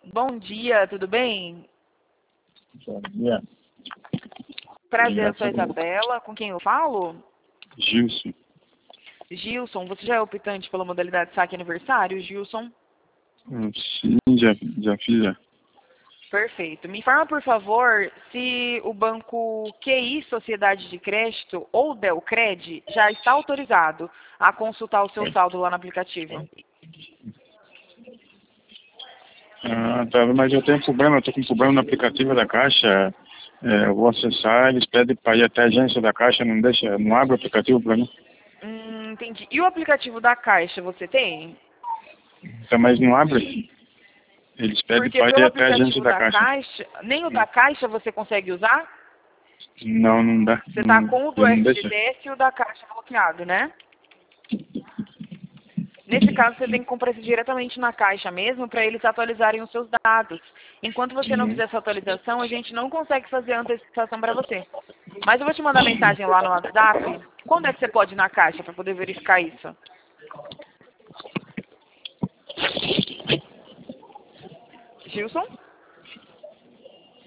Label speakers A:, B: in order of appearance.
A: Bom dia, tudo bem?
B: Bom dia.
A: Prazer, eu sou a Isabela. Com quem eu falo?
B: Gilson.
A: Gilson, você já é optante pela modalidade saque aniversário, Gilson?
B: Sim, já fiz. Já.
A: Perfeito. Me informa, por favor, se o banco QI Sociedade de Crédito ou Delcred já está autorizado a consultar o seu saldo lá no aplicativo.
B: Tá, mas eu tenho problema, eu tô com problema no aplicativo da Caixa. Eu vou acessar, eles pedem para ir até a agência da Caixa, não abre o aplicativo para mim.
A: Entendi. E o aplicativo da Caixa você tem?
B: Tá, mas não abre. Eles pedem
A: Porque
B: para ir
A: pelo
B: até a agência
A: aplicativo
B: da
A: da
B: Caixa.
A: Caixa, nem o da Caixa você consegue usar?
B: Não dá.
A: Você está com o do
B: Não deixa.
A: FGTS e o da Caixa bloqueado, né? Nesse caso, você tem que comprar isso diretamente na Caixa mesmo para eles atualizarem os seus dados. Enquanto você não fizer essa atualização, a gente não consegue fazer a antecipação para você. Mas eu vou te mandar mensagem lá no WhatsApp. Quando é que você pode ir na Caixa para poder verificar isso? Gilson?